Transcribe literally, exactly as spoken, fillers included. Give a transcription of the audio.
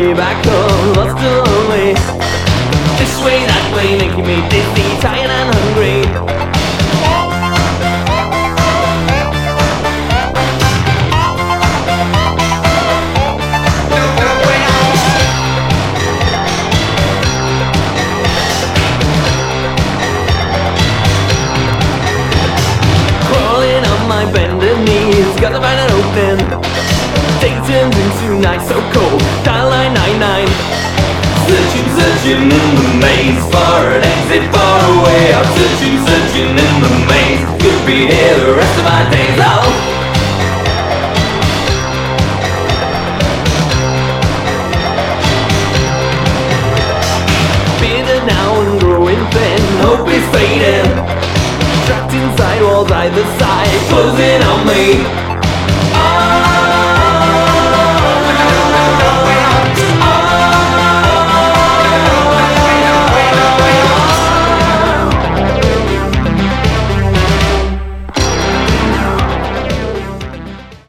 way back home, lost and lonely. This way, that way, making me dizzy, tired and hungry. Crawling on my bended knees, gotta find an opening. Day turns into night so cold, dial nine nine nine. Searching, searching in the maze for an exit far away. I'm searching, searching in the maze. Could be here the rest of my days. Oh, bearded now and growing thin, hope is fading. Trapped inside walls either side, closing on me.